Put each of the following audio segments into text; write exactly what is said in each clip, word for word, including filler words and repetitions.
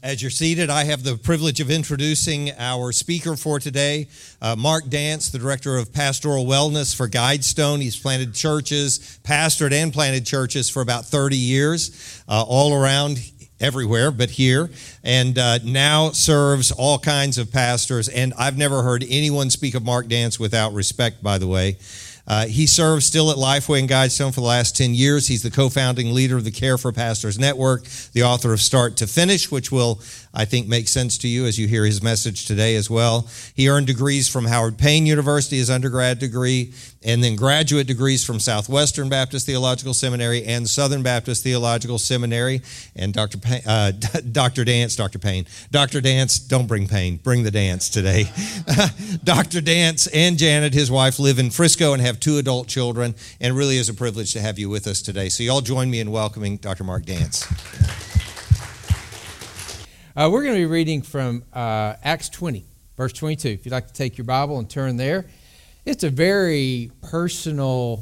As you're seated, I have the privilege of introducing our speaker for today, uh, Mark Dance, the Director of Pastoral Wellness for Guidestone. He's planted churches, pastored and planted churches for about thirty years, uh, all around everywhere but here, and uh, now serves all kinds of pastors. And I've never heard anyone speak of Mark Dance without respect, by the way. Uh, he serves still at Lifeway and Guidestone for the last ten years. He's the co-founding leader of the Care for Pastors Network, the author of Start to Finish, which will, I think, make sense to you as you hear his message today as well. He earned degrees from Howard Payne University, his undergrad degree, and then graduate degrees from Southwestern Baptist Theological Seminary and Southern Baptist Theological Seminary. And Doctor Payne, uh, Doctor Dance, Doctor Payne, Doctor Dance, don't bring Payne, bring the dance today. Doctor Dance and Janet, his wife, live in Frisco and have two adult children, and really is a privilege to have you with us today. So y'all join me in welcoming Doctor Mark Dance. Uh, we're going to be reading from uh, Acts twenty, verse twenty-two. If you'd like to take your Bible and turn there. It's a very personal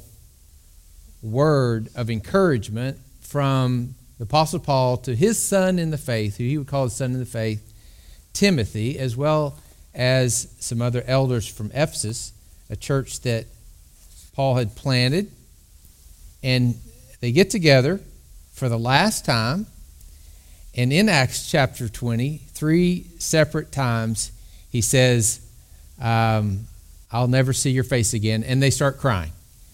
word of encouragement from the Apostle Paul to his son in the faith, who he would call his son in the faith, Timothy, as well as some other elders from Ephesus, a church that Paul had planted. And they get together for the last time. And in Acts chapter twenty, three separate times, he says, um, I'll never see your face again. And they start crying.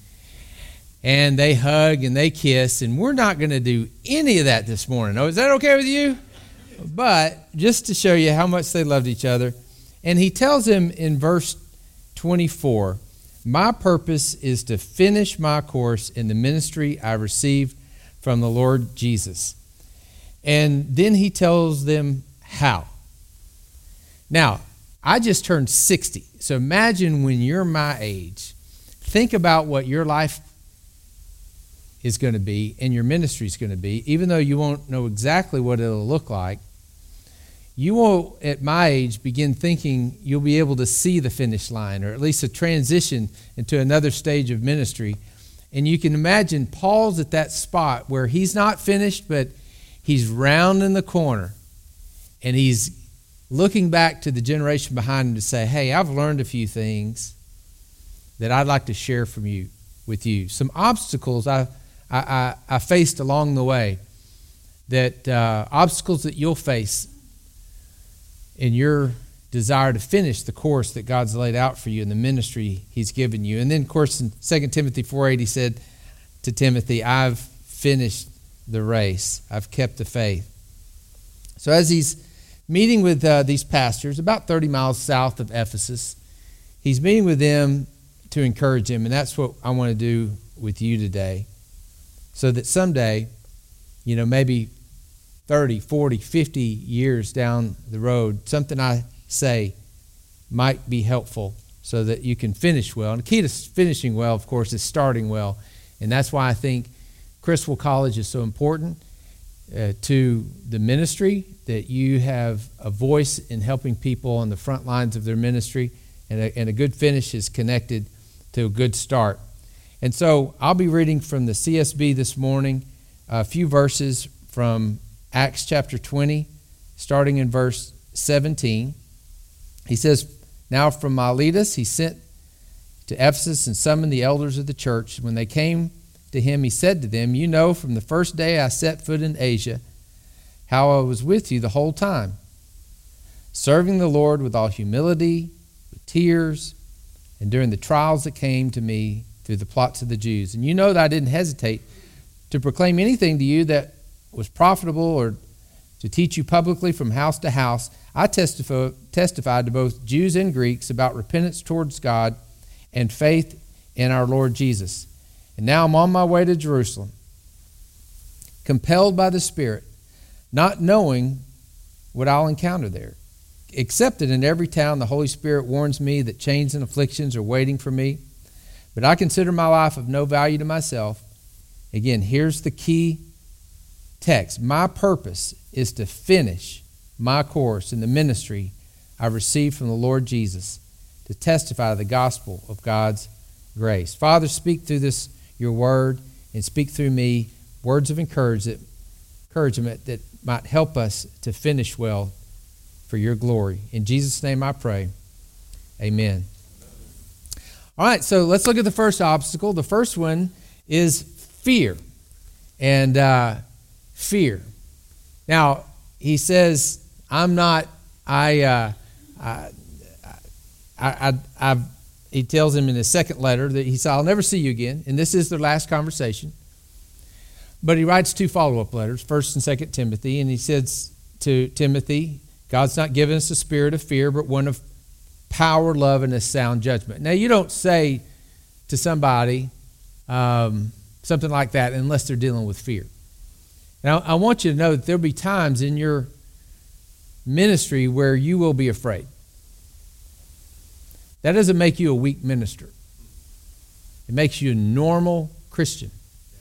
And they hug and they kiss. And we're not going to do any of that this morning. Oh, is that okay with you? But just to show you how much they loved each other. And he tells him in verse twenty-four, my purpose is to finish my course in the ministry I received from the Lord Jesus. And then he tells them how. Now, I just turned sixty. So imagine when you're my age, think about what your life is going to be and your ministry is going to be, even though you won't know exactly what it'll look like. You will, at my age, begin thinking you'll be able to see the finish line, or at least a transition into another stage of ministry. And you can imagine Paul's at that spot where he's not finished, but he's rounding the corner, and he's looking back to the generation behind him to say, hey, I've learned a few things that I'd like to share from you, with you. Some obstacles I, I, I, I faced along the way, that uh, obstacles that you'll face in your desire to finish the course that God's laid out for you in the ministry he's given you. And then, of course, in Second Timothy four eight, he said to Timothy, I've finished the race. I've kept the faith. So as he's meeting with uh, these pastors about thirty miles south of Ephesus, he's meeting with them to encourage them, and that's what I want to do with you today, so that someday, you know, maybe thirty, forty, fifty years down the road, something I say might be helpful so that you can finish well. And the key to finishing well, of course, is starting well, and that's why I think Criswell College is so important uh, to the ministry, that you have a voice in helping people on the front lines of their ministry, and a, and a good finish is connected to a good start. And so I'll be reading from the C S B this morning, a few verses from Acts chapter twenty, starting in verse seventeen. He says, now from Miletus he sent to Ephesus and summoned the elders of the church. When they came to him, he said to them, you know, from the first day I set foot in Asia, how I was with you the whole time, serving the Lord with all humility, with tears, and during the trials that came to me through the plots of the Jews. And you know that I didn't hesitate to proclaim anything to you that was profitable, or to teach you publicly from house to house. I testify, testified to both Jews and Greeks about repentance towards God and faith in our Lord Jesus. And now I'm on my way to Jerusalem, compelled by the Spirit, not knowing what I'll encounter there, except that in every town the Holy Spirit warns me that chains and afflictions are waiting for me. But I consider my life of no value to myself. Again, here's the key text. My purpose is to finish my course in the ministry I received from the Lord Jesus, to testify to the gospel of God's grace. Father, speak through this, your word, and speak through me words of encouragement encouragement that might help us to finish well for your glory. In Jesus' name I pray. Amen. All right, so let's look at the first obstacle. The first one is fear. And uh, fear. Now, he says, I'm not, I, uh, I, I, I, I've, he tells him in his second letter that he said, I'll never see you again. And this is their last conversation. But he writes two follow-up letters, First and Second Timothy, and he says to Timothy, God's not given us a spirit of fear, but one of power, love, and a sound judgment. Now, you don't say to somebody um, something like that unless they're dealing with fear. Now, I want you to know that there'll be times in your ministry where you will be afraid. That doesn't make you a weak minister. It makes you a normal Christian.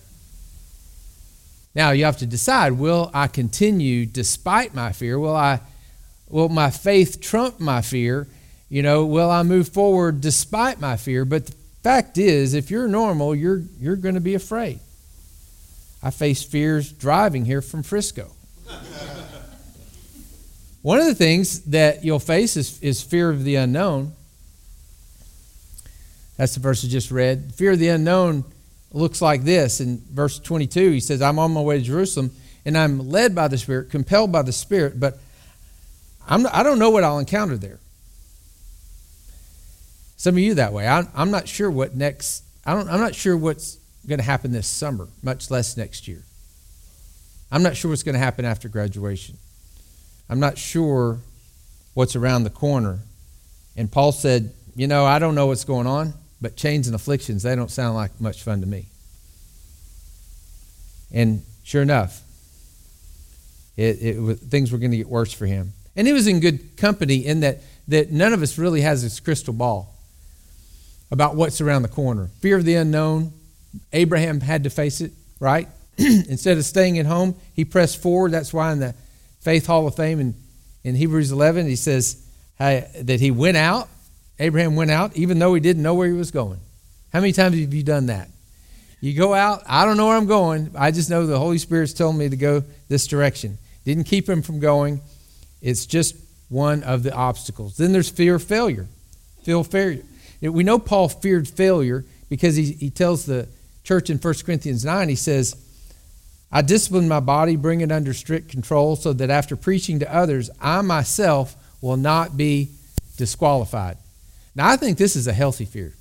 Now, you have to decide, will I continue despite my fear? Will I, will my faith trump my fear? You know, will I move forward despite my fear? But the fact is, if you're normal, you're you're going to be afraid. I face fears driving here from Frisco. One of the things that you'll face is, is fear of the unknown. That's the verse I just read. Fear of the unknown looks like this. In verse twenty-two, he says, I'm on my way to Jerusalem, and I'm led by the Spirit, compelled by the Spirit, but I'm not, I don't know what I'll encounter there. Some of you that way. I, I'm not sure what next, I don't, I'm not sure what's going to happen this summer, much less next year. I'm not sure what's going to happen after graduation. I'm not sure what's around the corner. And Paul said, you know, I don't know what's going on, but chains and afflictions, they don't sound like much fun to me. And sure enough, it, it was, things were going to get worse for him. And he was in good company in that, that none of us really has this crystal ball about what's around the corner. Fear of the unknown. Abraham had to face it, right? Instead of staying at home, he pressed forward. That's why in the Faith Hall of Fame in, in Hebrews eleven, he says hey, that he went out. Abraham went out even though he didn't know where he was going. How many times have you done that? You go out, I don't know where I'm going. I just know the Holy Spirit's telling me to go this direction. Didn't keep him from going. It's just one of the obstacles. Then there's fear of failure. Fear of failure. We know Paul feared failure because he, he tells the church in First Corinthians nine, he says, I discipline my body, bring it under strict control so that after preaching to others, I myself will not be disqualified. Now, I think this is a healthy fear,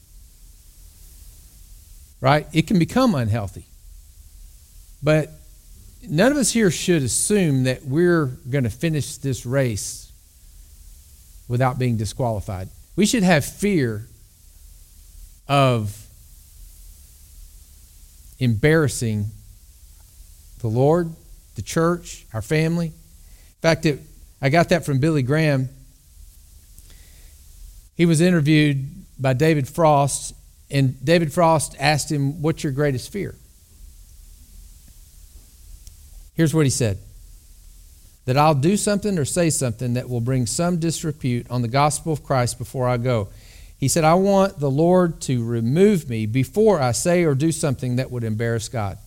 right? It can become unhealthy. But none of us here should assume that we're going to finish this race without being disqualified. We should have fear of embarrassing the Lord, the church, our family. In fact, it, I got that from Billy Graham. He was interviewed by David Frost, and David Frost asked him, what's your greatest fear? Here's what he said. That I'll do something or say something that will bring some disrepute on the gospel of Christ before I go. He said, I want the Lord to remove me before I say or do something that would embarrass God.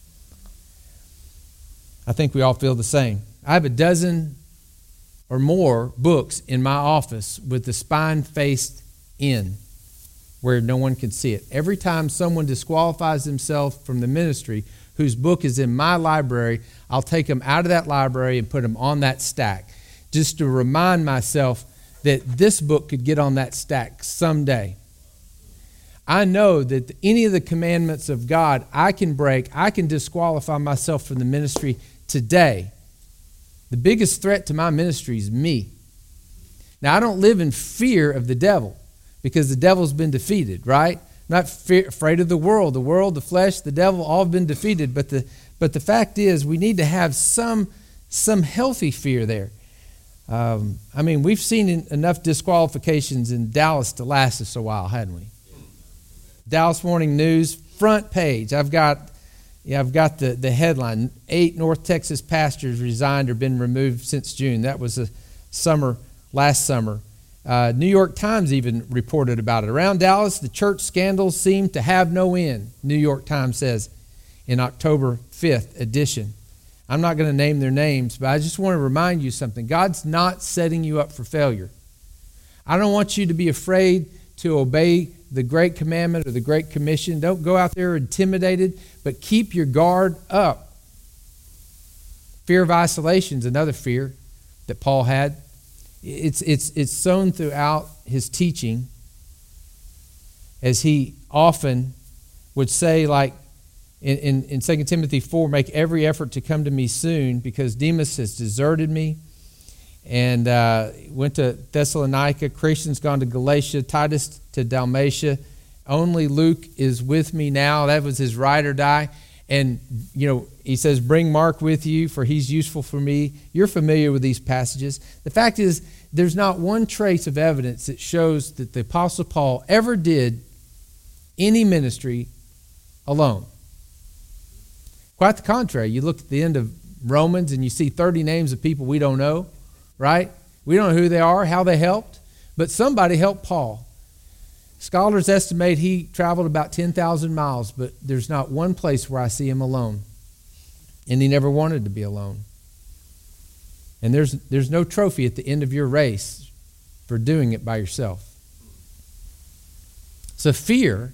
I think we all feel the same. I have a dozen or more books in my office with the spine faced in where no one can see it. Every time someone disqualifies themselves from the ministry whose book is in my library, I'll take them out of that library and put them on that stack just to remind myself that this book could get on that stack someday. I know that any of the commandments of God I can break, I can disqualify myself from the ministry today. The biggest threat to my ministry is me. Now, I don't live in fear of the devil because the devil's been defeated, right? I'm not fear, afraid of the world. The world, the flesh, the devil, all have been defeated. But the but the fact is we need to have some, some healthy fear there. Um, I mean, we've seen in, enough disqualifications in Dallas to last us a while, hadn't we? Dallas Morning News, front page. I've got, yeah, I've got the, the headline: Eight North Texas pastors resigned or been removed since June. That was a summer, last summer. Uh, New York Times even reported about it. Around Dallas, the church scandals seem to have no end. New York Times says in October fifth edition. I'm not going to name their names, but I just want to remind you something. God's not setting you up for failure. I don't want you to be afraid to obey the Great Commandment or the Great Commission. Don't go out there intimidated, but keep your guard up. Fear of isolation is another fear that Paul had. It's, it's, it's sown throughout his teaching, as he often would say, like in, in, in Second Timothy four, make every effort to come to me soon, because Demas has deserted me and uh, went to Thessalonica. Crescent's gone to Galatia, Titus to Dalmatia. Only Luke is with me now. That was his ride or die. And, you know, he says, bring Mark with you, for he's useful for me. You're familiar with these passages. The fact is, there's not one trace of evidence that shows that the Apostle Paul ever did any ministry alone. Quite the contrary. You look at the end of Romans and you see thirty names of people we don't know, right? We don't know who they are, how they helped, but somebody helped Paul. Scholars estimate he traveled about ten thousand miles, but there's not one place where I see him alone. And he never wanted to be alone. And there's, there's no trophy at the end of your race for doing it by yourself. So fear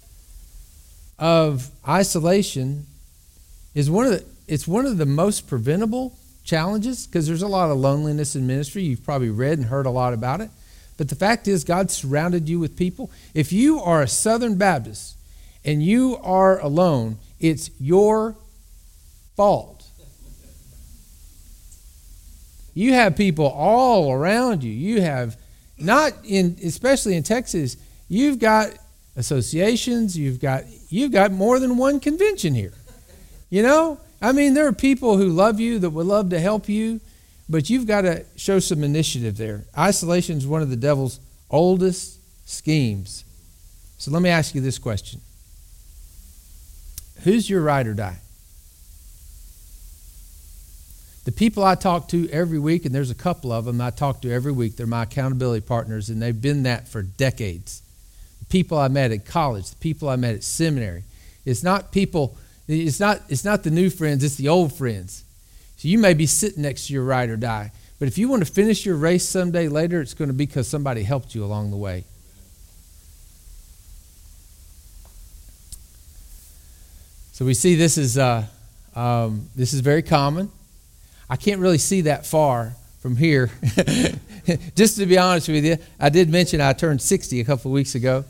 of isolation is one of the, it's one of the most preventable challenges, because there's a lot of loneliness in ministry. You've probably read and heard a lot about it. But the fact is, God surrounded you with people. If you are a Southern Baptist and you are alone, it's your fault. You have people all around you. You have, not in, especially in Texas, you've got associations, you've got, you've got more than one convention here. You know? I mean, there are people who love you, that would love to help you, but you've got to show some initiative there. Isolation is one of the devil's oldest schemes. So let me ask you this question. Who's your ride or die? The people I talk to every week, and there's a couple of them I talk to every week, they're my accountability partners, and they've been that for decades. The people I met at college, the people I met at seminary. It's not people, it's not, it's not the new friends, it's the old friends. So you may be sitting next to your ride or die, but if you want to finish your race someday later, it's going to be because somebody helped you along the way. So we see this is uh, um, this is very common. I can't really see that far from here. Just to be honest with you, I did mention I turned sixty a couple of weeks ago.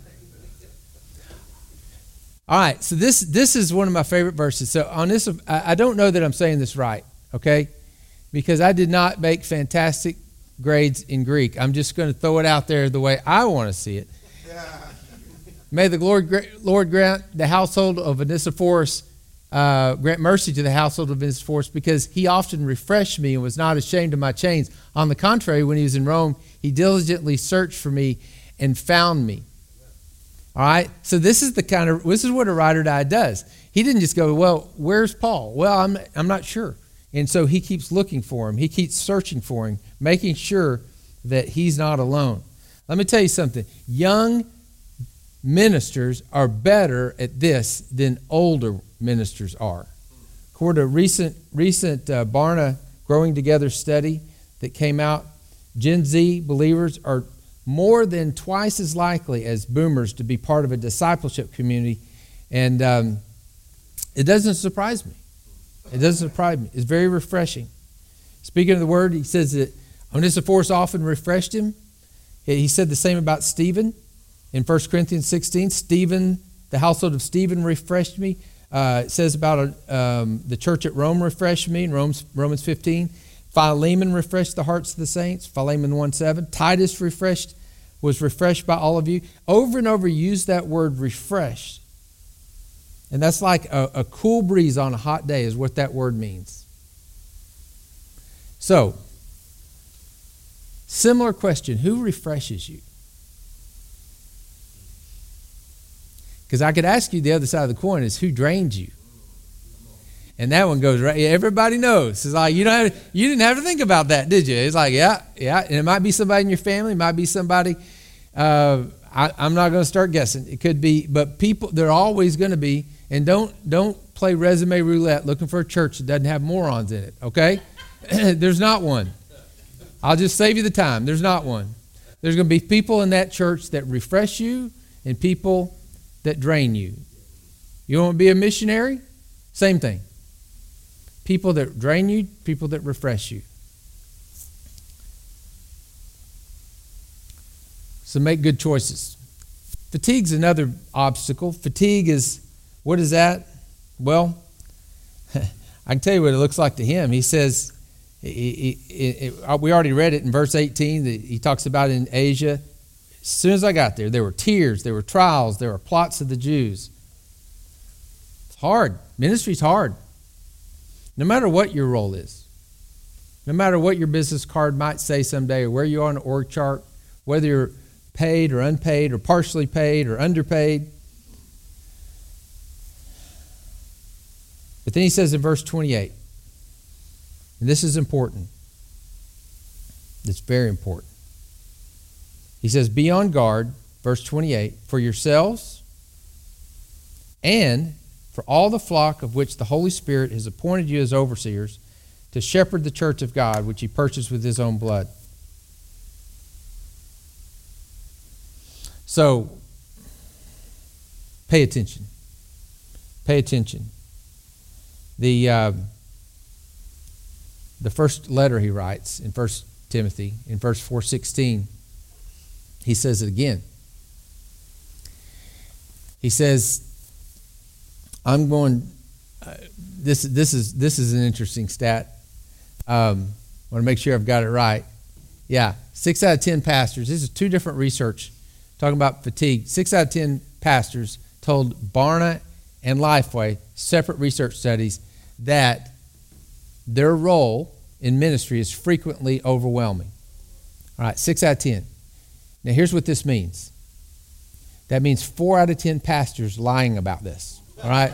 All right, so this this is one of my favorite verses. So on this, I don't know that I'm saying this right, okay? Because I did not make fantastic grades in Greek. I'm just going to throw it out there the way I want to see it. May the Lord, Lord grant the household of Onesiphorus, uh, grant mercy to the household of Onesiphorus, because he often refreshed me and was not ashamed of my chains. On the contrary, when he was in Rome, he diligently searched for me and found me. All right, so this is the kind of, this is what a ride or die does. He didn't just go, well, where's Paul? Well, I'm I'm not sure. And so he keeps looking for him. He keeps searching for him, making sure that he's not alone. Let me tell you something. Young ministers are better at this than older ministers are. According to a recent, recent uh, Barna Growing Together study that came out, Gen Z believers are more than twice as likely as boomers to be part of a discipleship community. And um, it doesn't surprise me. It doesn't surprise me. It's very refreshing. Speaking of the word, he says that Onesiphorus often refreshed him. He said the same about Stephen in First Corinthians sixteen. Stephen, the household of Stephen refreshed me. Uh, it says about um, the church at Rome refreshed me in Romans, Romans fifteen. Philemon refreshed the hearts of the saints, Philemon one seven. Titus refreshed, was refreshed by all of you. Over and over, use that word refreshed. And that's like a, a cool breeze on a hot day is what that word means. So, similar question, who refreshes you? Because I could ask you the other side of the coin is who drains you? And that one goes right. Everybody knows. It's like you don't have, you didn't have to think about that, did you? It's like yeah, yeah. And it might be somebody in your family. It might be somebody. Uh, I, I'm not going to start guessing. It could be, but people. There are always going to be And don't don't play resume roulette looking for a church that doesn't have morons in it, okay? There's not one. I'll just save you the time. There's not one. There's going to be people in that church that refresh you and people that drain you. You want to be a missionary? Same thing. People that drain you, people that refresh you. So make good choices. Fatigue's another obstacle. Fatigue is, what is that? Well, I can tell you what it looks like to him. He says, he, he, he, we already read it in verse eighteen, that he talks about in Asia. As soon as I got there, there were tears, there were trials, there were plots of the Jews. It's hard. Ministry's hard. No matter what your role is, no matter what your business card might say someday, or where you are on the org chart, whether you're paid or unpaid or partially paid or underpaid. But then he says in verse twenty-eight, and this is important. It's very important. He says, be on guard, verse twenty-eight, for yourselves and for all the flock of which the Holy Spirit has appointed you as overseers to shepherd the church of God, which he purchased with his own blood. So, pay attention. Pay attention. The uh, the first letter he writes in First Timothy, in verse four sixteen, he says it again. He says, I'm going, uh, this, this, is, this is an interesting stat. Um, I want to make sure I've got it right. Yeah, six out of ten pastors, this is two different research talking about fatigue. Six out of ten pastors told Barna and Lifeway, separate research studies, that their role in ministry is frequently overwhelming. All right, six out of ten. Now here's what this means. That means four out of ten pastors lying about this. All right?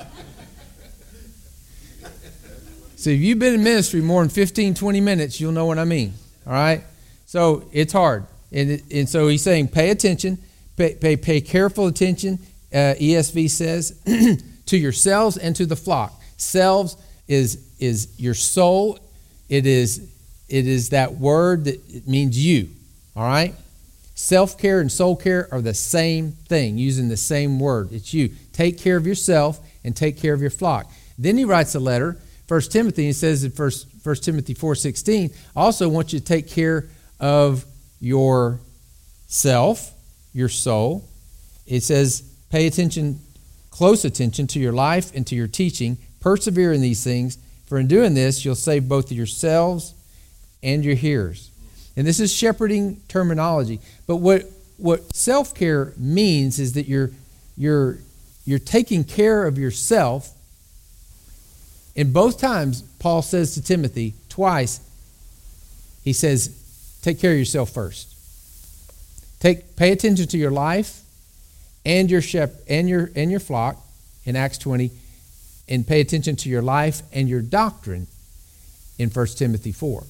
So if you've been in ministry more than fifteen, twenty minutes, you'll know what I mean. All right? So it's hard. And, it, and so he's saying pay attention, pay, pay, pay careful attention, uh, E S V says, to yourselves and to the flock. Selves is, is your soul. It is, it is that word that it means you. All right? Self-care and soul care are the same thing, using the same word. It's you. Take care of yourself and take care of your flock. Then he writes a letter, First Timothy, he says in First Timothy four sixteen, I also want you to take care of yourself, your soul. It says, pay attention, close attention to your life and to your teaching. Persevere in these things, for in doing this, you'll save both yourselves and your hearers. And this is shepherding terminology. But what, what self-care means is that you're, you're, you're taking care of yourself. And both times, Paul says to Timothy, twice, he says, take care of yourself first. Take, pay attention to your life and your shep, and your and your flock in Acts twenty, and pay attention to your life and your doctrine in First Timothy four.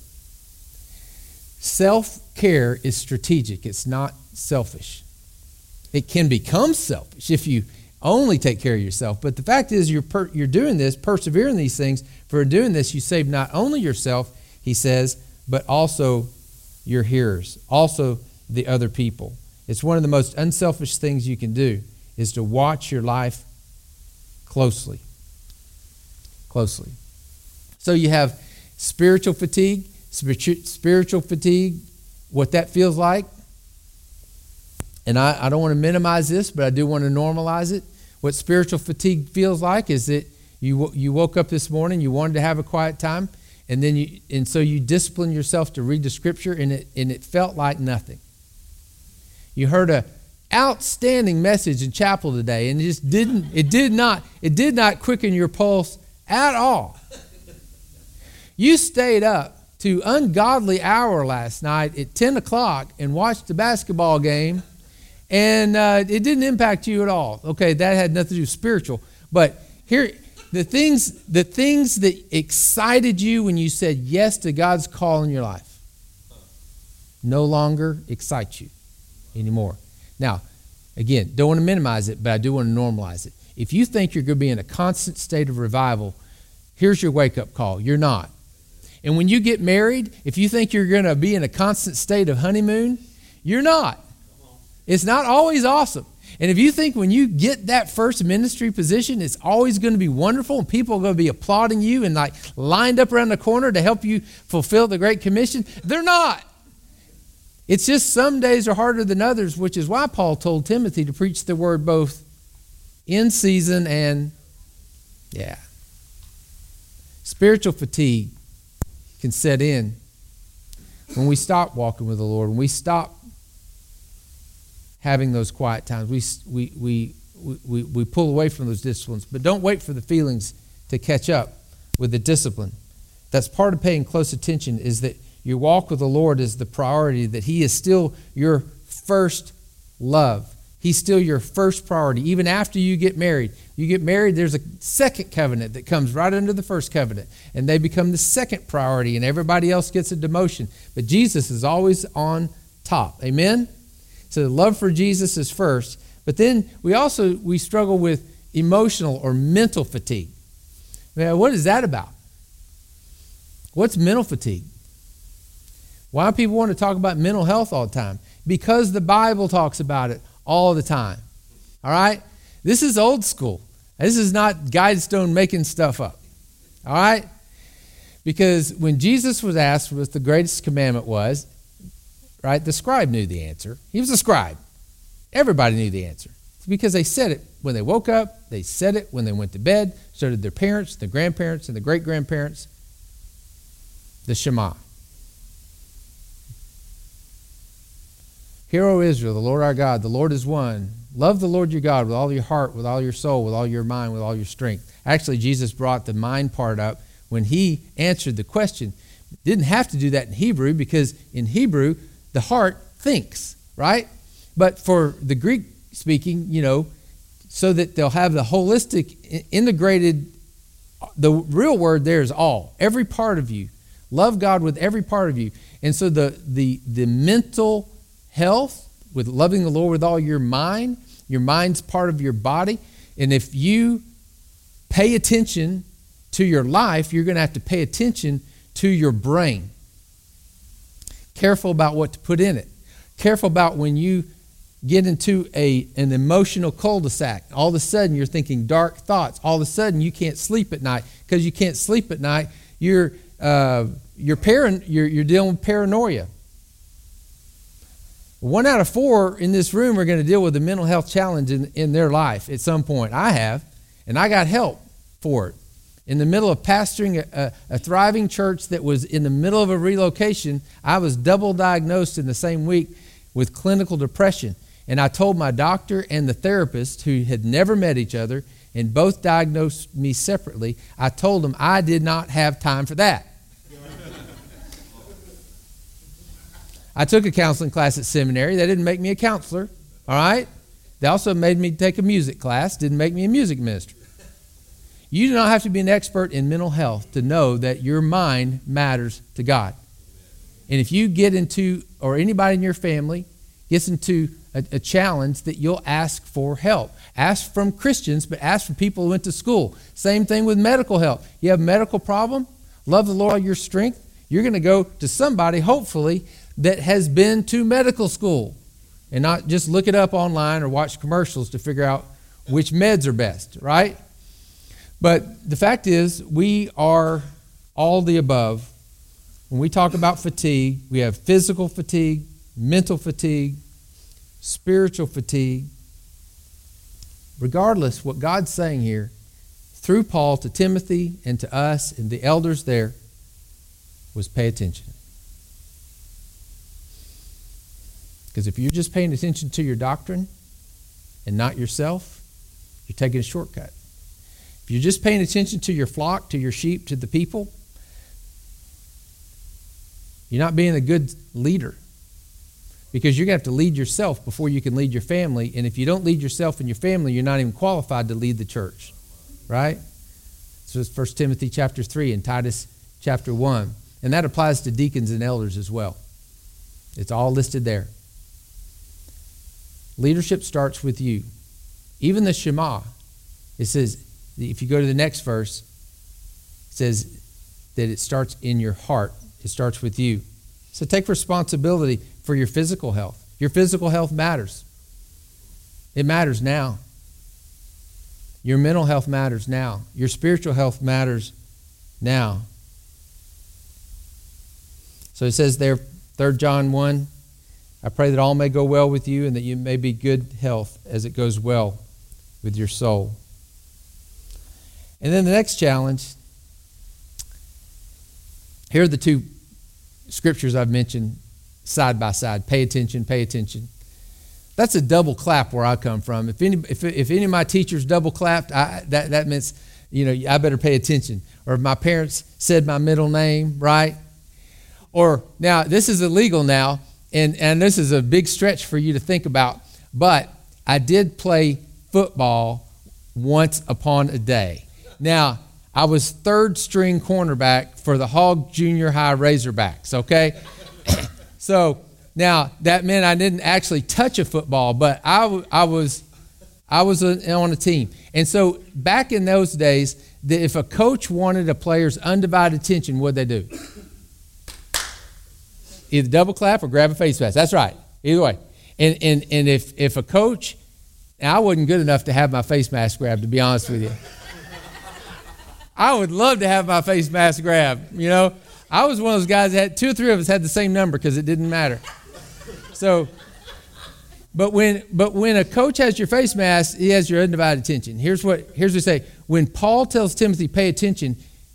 Self-care is strategic. It's not selfish. It can become selfish if you only take care of yourself. But the fact is, you're per, you're doing this, persevering these things. For doing this, you save not only yourself, he says, but also your hearers, also the other people. It's one of the most unselfish things you can do, is to watch your life closely. Closely. So you have spiritual fatigue. Spiritual fatigue, what that feels like. And I, I don't want to minimize this, but I do want to normalize it. What spiritual fatigue feels like is that you you woke up this morning, you wanted to have a quiet time, and then you and so you discipline yourself to read the scripture, and it and it felt like nothing. You heard a outstanding message in chapel today, and it just didn't it did not it did not quicken your pulse at all. You stayed up to ungodly hour last night at ten o'clock and watched the basketball game, and uh, it didn't impact you at all. Okay, that had nothing to do with spiritual. But here, the things, the things that excited you when you said yes to God's call in your life no longer excite you anymore. Now, again, don't want to minimize it, but I do want to normalize it. If you think you're going to be in a constant state of revival, here's your wake-up call. You're not. And when you get married, if you think you're going to be in a constant state of honeymoon, you're not. It's not always awesome. And if you think when you get that first ministry position, it's always going to be wonderful and people are going to be applauding you and like lined up around the corner to help you fulfill the Great Commission, they're not. It's just some days are harder than others, which is why Paul told Timothy to preach the word both in season and, yeah. Spiritual fatigue can set in when we stop walking with the Lord, when we stop having those quiet times. We, we, we, we, we pull away from those disciplines. But don't wait for the feelings to catch up with the discipline. That's part of paying close attention, is that your walk with the Lord is the priority, that He is still your first love. He's still your first priority. Even after you get married, you get married, there's a second covenant that comes right under the first covenant, and they become the second priority, and everybody else gets a demotion. But Jesus is always on top. Amen? So love for Jesus is first. But then we also, we struggle with emotional or mental fatigue. Now, what is that about? What's mental fatigue? Why do people want to talk about mental health all the time? Because the Bible talks about it all the time. All right? This is old school. This is not Guidestone making stuff up. All right? Because when Jesus was asked what the greatest commandment was, right, the scribe knew the answer. He was a scribe. Everybody knew the answer. It's because they said it when they woke up. They said it when they went to bed. So did their parents, their grandparents, and the great-grandparents. The Shema. Hear, O Israel, the Lord our God, the Lord is one. Love the Lord your God with all your heart, with all your soul, with all your mind, with all your strength. Actually, Jesus brought the mind part up when He answered the question. Didn't have to do that in Hebrew, because in Hebrew, the heart thinks, right? But for the Greek speaking, you know, so that they'll have the holistic, integrated, the real word there is all, every part of you. Love God with every part of you. And so the the the mental health, with loving the Lord with all your mind, your mind's part of your body. And if you pay attention to your life, you're going to have to pay attention to your brain. Careful about what to put in it. Careful about when you get into a an emotional cul-de-sac. All of a sudden you're thinking dark thoughts. All of a sudden you can't sleep at night. Because you can't sleep at night, you're uh, you're, paran- you're you're dealing with paranoia. One out of four in this room are going to deal with a mental health challenge in, in their life at some point. I have, and I got help for it. In the middle of pastoring a, a, a thriving church that was in the middle of a relocation, I was double diagnosed in the same week with clinical depression. And I told my doctor and the therapist, who had never met each other and both diagnosed me separately, I told them I did not have time for that. I took a counseling class at seminary. They didn't make me a counselor, all right? They also made me take a music class, didn't make me a music minister. You do not have to be an expert in mental health to know that your mind matters to God. And if you get into, or anybody in your family gets into a, a challenge, that you'll ask for help. Ask from Christians, but ask from people who went to school. Same thing with medical help. You have a medical problem, love the Lord your strength, you're going to go to somebody, hopefully, that has been to medical school, and not just look it up online or watch commercials to figure out which meds are best, right? But the fact is, we are all the above. When we talk about fatigue, we have physical fatigue, mental fatigue, spiritual fatigue. Regardless, what God's saying here, through Paul to Timothy and to us and the elders there, was pay attention. Because if you're just paying attention to your doctrine and not yourself, you're taking a shortcut. If you're just paying attention to your flock, to your sheep, to the people, you're not being a good leader. Because you're going to have to lead yourself before you can lead your family. And if you don't lead yourself and your family, you're not even qualified to lead the church. Right? So it's First Timothy chapter three and Titus chapter one. And that applies to deacons and elders as well. It's all listed there. Leadership starts with you. Even the Shema It says, if you go to the next verse, it says that it starts in your heart. It starts with you. So take responsibility for your physical health. Your physical health matters. It matters now. Your mental health matters now. Your spiritual health matters now. So it says there, Third John one, I pray that all may go well with you and that you may be good health as it goes well with your soul. And then the next challenge, here are the two scriptures I've mentioned side by side. Pay attention, pay attention. That's a double clap where I come from. If any, if, if any of my teachers double clapped, I, that, that means, you know, I better pay attention. Or if my parents said my middle name, right? Or now, this is illegal now, and, and this is a big stretch for you to think about, but I did play football once upon a day. Now, I was third string cornerback for the Hog Junior High Razorbacks, okay? So now that meant I didn't actually touch a football, but I, I was I was on a team. And so back in those days, if a coach wanted a player's undivided attention, what'd they do? Either double clap or grab a face mask. That's right. Either way. And and and if if a coach, and I wasn't good enough to have my face mask grabbed, to be honest with you. I would love to have my face mask grabbed, you know. I was one of those guys that had, two or three of us had the same number because it didn't matter. So, but when but when a coach has your face mask, he has your undivided attention. Here's what here's what we say. When Paul tells Timothy, pay attention,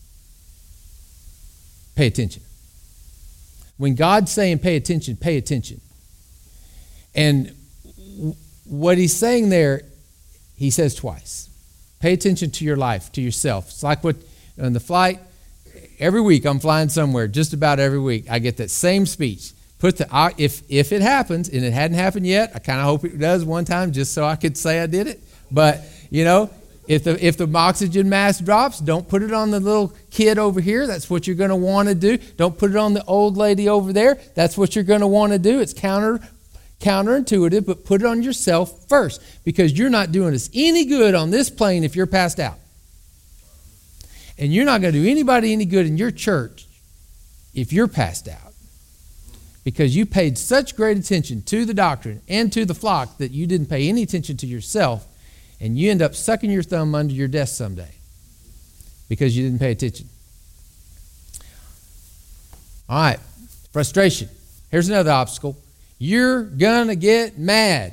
pay attention. When God's saying pay attention, pay attention. And what he's saying there, he says twice. Pay attention to your life, to yourself. It's like what on the flight, every week I'm flying somewhere, just about every week. I get that same speech. Put the if if it happens, and it hadn't happened yet, I kind of hope it does one time just so I could say I did it. But, you know, if the if the oxygen mask drops, don't put it on the little kid over here. That's what you're going to want to do. Don't put it on the old lady over there. That's what you're going to want to do. It's counter counterintuitive, but put it on yourself first, because you're not doing us any good on this plane if you're passed out. And you're not going to do anybody any good in your church if you're passed out, because you paid such great attention to the doctrine and to the flock that you didn't pay any attention to yourself, and you end up sucking your thumb under your desk someday because you didn't pay attention. All right, frustration. Here's another obstacle. You're going to get mad.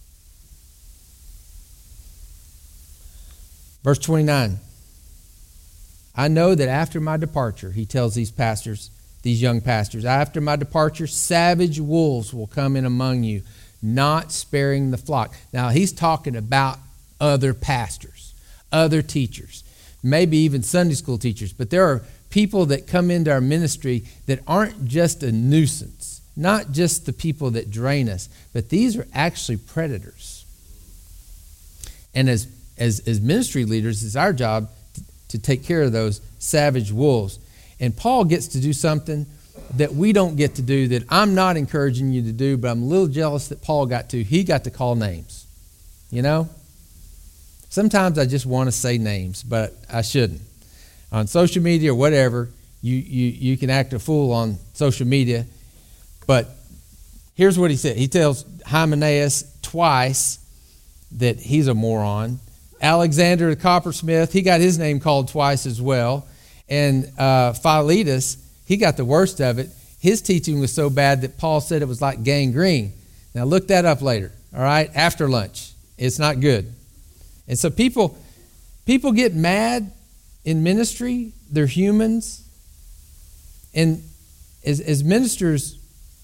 Verse twenty-nine. I know that after my departure, he tells these pastors, these young pastors, after my departure, savage wolves will come in among you, not sparing the flock. Now, he's talking about other pastors, other teachers, maybe even Sunday school teachers. But there are people that come into our ministry that aren't just a nuisance, not just the people that drain us, but these are actually predators. And as as, as ministry leaders, it's our job to take care of those savage wolves. And Paul gets to do something that we don't get to do, that I'm not encouraging you to do, but I'm a little jealous that Paul got to. He got to call names, you know? Sometimes I just want to say names, but I shouldn't. On social media or whatever, you, you, you can act a fool on social media. But here's what he said. He tells Hymenaeus twice that he's a moron. Alexander the coppersmith, he got his name called twice as well. And uh, Philetus, he got the worst of it. His teaching was so bad that Paul said it was like gangrene. Now look that up later, all right, after lunch. It's not good. And so people, people get mad in ministry. They're humans. And as, as ministers,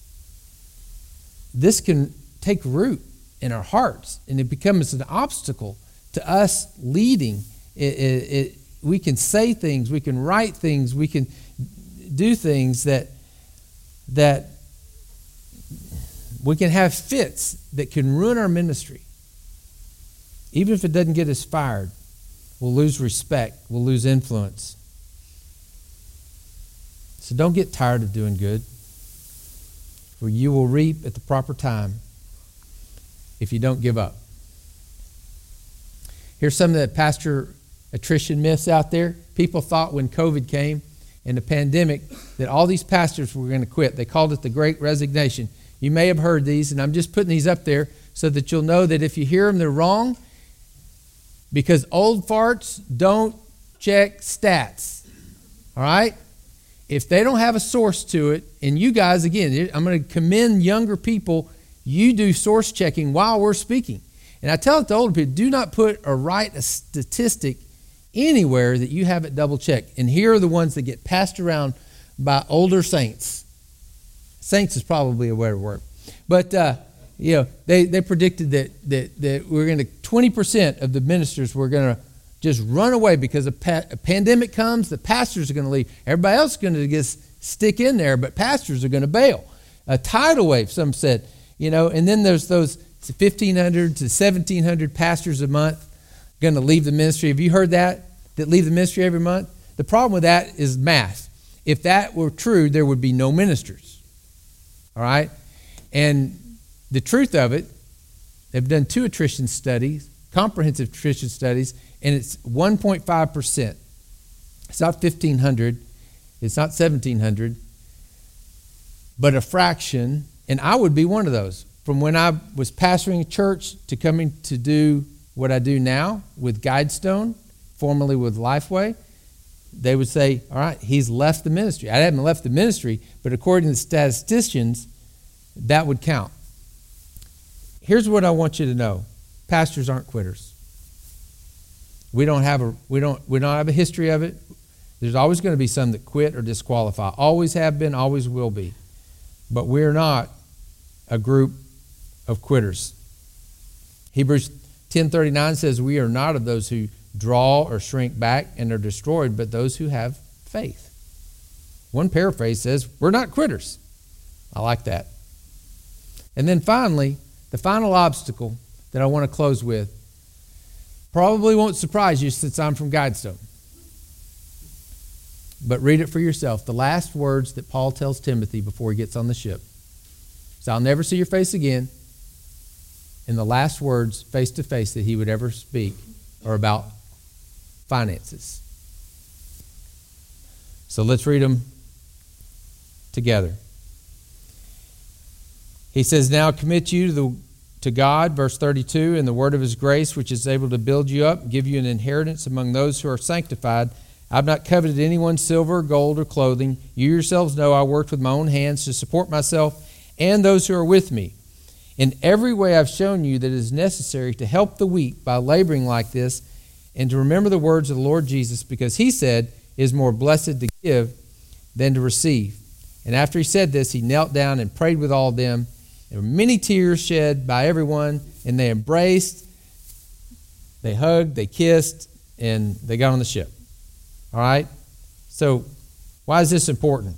this can take root in our hearts, and it becomes an obstacle to us leading. It, it, it, we can say things, we can write things, we can do things that that we can have fits that can ruin our ministry. Even if it doesn't get us fired, we'll lose respect, we'll lose influence. So don't get tired of doing good, for you will reap at the proper time if you don't give up. Here's some of the pastor attrition myths out there. People thought when COVID came and the pandemic that all these pastors were going to quit. They called it the Great Resignation. You may have heard these, and I'm just putting these up there so that you'll know that if you hear them, they're wrong, because old farts don't check stats. All right? If they don't have a source to it, and you guys, again, I'm going to commend younger people, you do source checking while we're speaking. And I tell it to older people, do not put or write a statistic anywhere that you haven't double checked. And here are the ones that get passed around by older saints. Saints is probably a better word. But, uh, you know, they, they predicted that, that, that we're going to, twenty percent of the ministers were going to just run away because a, pa- a pandemic comes, the pastors are going to leave. Everybody else is going to just stick in there, but pastors are going to bail. A tidal wave, some said, you know, and then there's those fifteen hundred to seventeen hundred pastors a month going to leave the ministry. Have you heard that? That leave the ministry every month? The problem with that is math. If that were true, there would be no ministers. All right? And the truth of it, they've done two attrition studies, comprehensive attrition studies, and it's one point five percent. It's not fifteen hundred. It's not seventeen hundred. But a fraction, and I would be one of those. From when I was pastoring a church to coming to do what I do now with Guidestone, formerly with Lifeway, they would say, all right, he's left the ministry. I haven't left the ministry, but according to the statisticians, that would count. Here's what I want you to know. Pastors aren't quitters. We don't have a we don't we don't have a history of it. There's always going to be some that quit or disqualify. Always have been, always will be. But we're not a group of quitters. Hebrews ten thirty-nine says we are not of those who draw or shrink back and are destroyed, but those who have faith. One paraphrase says we're not quitters. I like that. And then finally, the final obstacle that I want to close with probably won't surprise you since I'm from Guidestone. But read it for yourself. The last words that Paul tells Timothy before he gets on the ship. So I'll never see your face again. And the last words face to face that he would ever speak are about finances. So let's read them together. He says, now commit you to the to God, verse thirty-two, and the word of his grace, which is able to build you up, give you an inheritance among those who are sanctified. I've not coveted anyone's silver, or gold, or clothing. You yourselves know I worked with my own hands to support myself and those who are with me. In every way I've shown you that it is necessary to help the weak by laboring like this, and to remember the words of the Lord Jesus, because he said, it is more blessed to give than to receive. And after he said this, he knelt down and prayed with all of them. There were many tears shed by everyone, and they embraced, they hugged, they kissed, and they got on the ship. All right? So why is this important?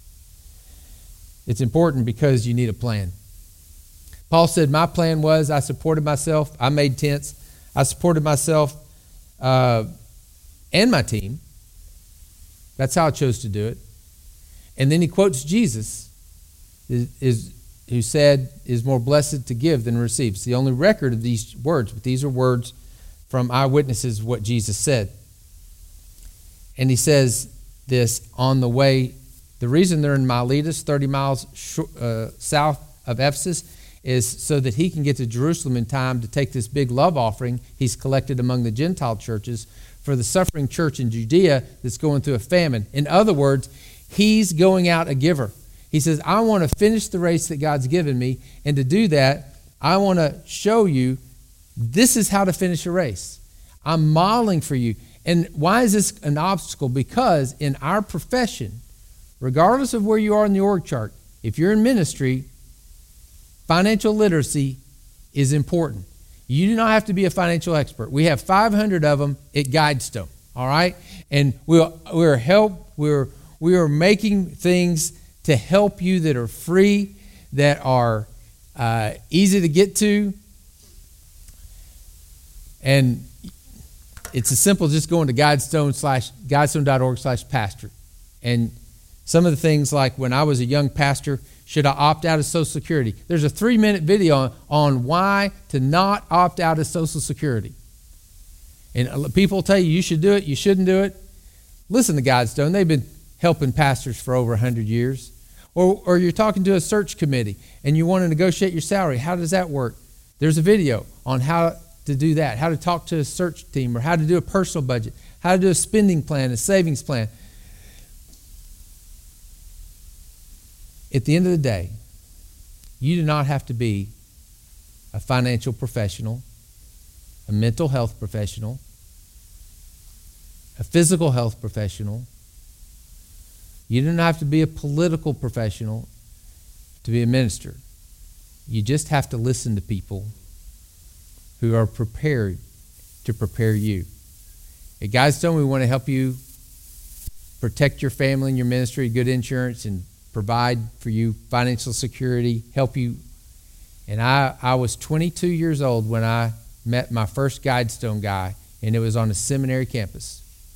It's important because you need a plan. Paul said, my plan was I supported myself. I made tents. I supported myself uh, and my team. That's how I chose to do it. And then he quotes Jesus, is, is who said, is more blessed to give than receive. It's the only record of these words, but these are words from eyewitnesses of what Jesus said. And he says this on the way. The reason they're in Miletus, thirty miles sh- uh, south of Ephesus, is so that he can get to Jerusalem in time to take this big love offering he's collected among the Gentile churches for the suffering church in Judea that's going through a famine. In other words, he's going out a giver. He says, I want to finish the race that God's given me, and to do that, I want to show you this is how to finish a race. I'm modeling for you. And why is this an obstacle? Because in our profession, regardless of where you are in the org chart, if you're in ministry, financial literacy is important. You do not have to be a financial expert. We have five hundred of them at Guidestone, all right? And we'll, we're help, we're, we are making things to help you that are free, that are uh, easy to get to. And it's as simple as just going to Guidestone slash guidestone.org slash pastor. And some of the things like when I was a young pastor, should I opt out of Social Security? There's a three-minute video on, on why to not opt out of Social Security. And people tell you you should do it, you shouldn't do it. Listen to Guidestone. They've been helping pastors for over one hundred years. Or, or you're talking to a search committee and you want to negotiate your salary. How does that work? There's a video on how to do that, how to talk to a search team, or how to do a personal budget, how to do a spending plan, a savings plan. At the end of the day, you do not have to be a financial professional, a mental health professional, a physical health professional. You don't have to be a political professional to be a minister. You just have to listen to people who are prepared to prepare you. At Guidestone, we want to help you protect your family and your ministry, good insurance, and provide for you financial security, help you. And I, I was twenty-two years old when I met my first Guidestone guy, and it was on a seminary campus.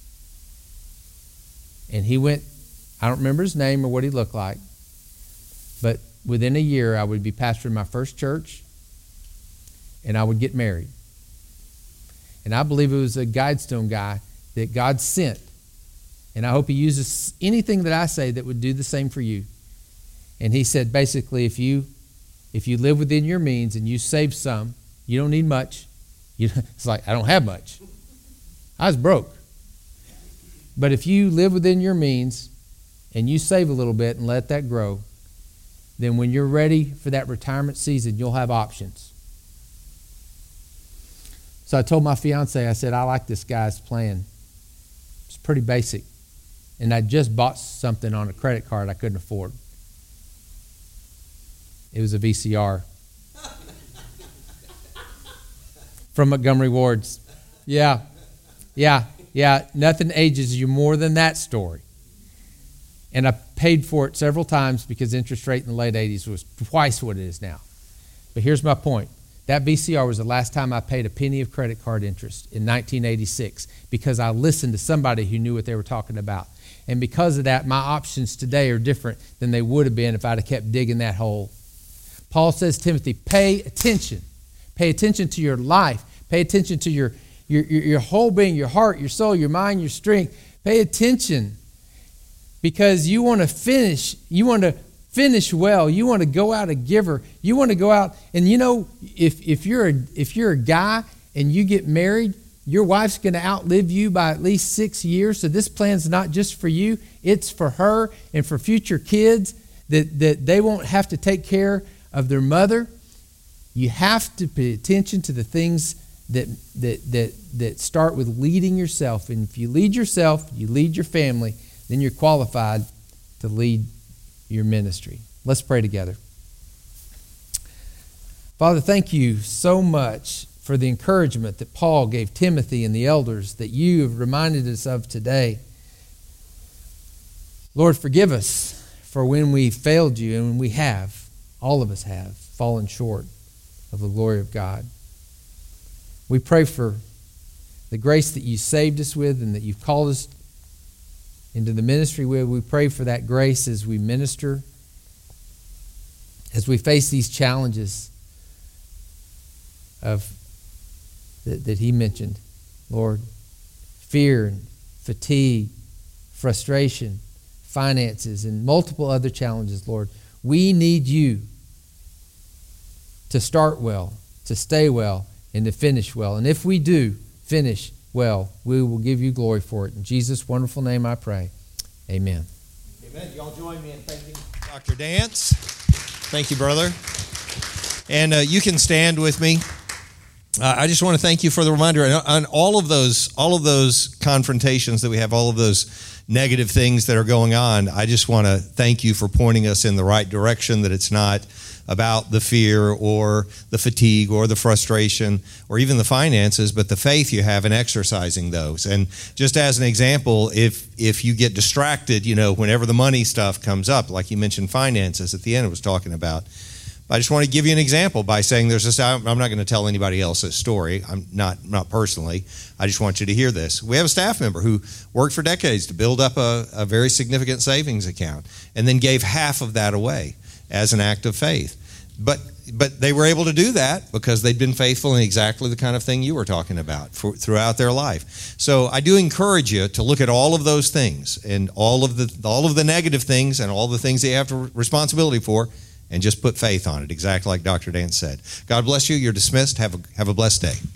And he went, I don't remember his name or what he looked like, but within a year I would be pastoring my first church, and I would get married. And I believe it was a Guidestone guy that God sent. And I hope he uses anything that I say that would do the same for you. And he said, basically, if you if you live within your means and you save some, you don't need much. You, it's like, I don't have much. I was broke. But if you live within your means and you save a little bit and let that grow, then when you're ready for that retirement season, you'll have options. So I told my fiance, I said, I like this guy's plan. It's pretty basic. And I just bought something on a credit card I couldn't afford. It was a V C R from Montgomery Ward's. Yeah, yeah, yeah. Nothing ages you more than that story. And I paid for it several times because interest rate in the late eighties was twice what it is now. But here's my point. That V C R was the last time I paid a penny of credit card interest in nineteen eighty-six because I listened to somebody who knew what they were talking about. And because of that, my options today are different than they would have been if I'd have kept digging that hole. Paul says, Timothy, pay attention. Pay attention to your life. Pay attention to your, your, your, your whole being, your heart, your soul, your mind, your strength. Pay attention because you want to finish. You want to finish well. You want to go out a giver. You want to go out. And you know, if, if, you're a, if you're a guy and you get married, your wife's going to outlive you by at least six years. So this plan's not just for you. It's for her and for future kids that, that they won't have to take care of their mother. You have to pay attention to the things that, that, that, that start with leading yourself. And if you lead yourself, you lead your family, then you're qualified to lead your ministry. Let's pray together. Father, thank you so much for the encouragement that Paul gave Timothy and the elders that you have reminded us of today. Lord, forgive us for when we failed you, and when we have, all of us have, fallen short of the glory of God. We pray for the grace that you saved us with and that you've called us into the ministry with. We pray for that grace as we minister, as we face these challenges of that, that he mentioned, Lord, fear and fatigue, frustration, finances, and multiple other challenges, Lord. We need you to start well, to stay well, and to finish well. And if we do finish well, we will give you glory for it. In Jesus' wonderful name I pray. Amen. Amen. Y'all join me in thanking Doctor Dance. Thank you, brother. And uh, you can stand with me. Uh, I just want to thank you for the reminder on, on all of those, all of those confrontations that we have, all of those negative things that are going on. I just want to thank you for pointing us in the right direction, that it's not about the fear or the fatigue or the frustration or even the finances, but the faith you have in exercising those. And just as an example, if if you get distracted, you know, whenever the money stuff comes up, like you mentioned finances at the end I was talking about, I just want to give you an example by saying there's this, I'm not going to tell anybody else's story. I'm not, not personally. I just want you to hear this. We have a staff member who worked for decades to build up a, a very significant savings account and then gave half of that away as an act of faith. but but they were able to do that because they'd been faithful in exactly the kind of thing you were talking about for, throughout their life. So I do encourage you to look at all of those things and all of the all of the negative things and all the things that you have to responsibility for, and just put faith on it, exactly like Doctor Dan said. God bless you. You're dismissed. Have a have a blessed day.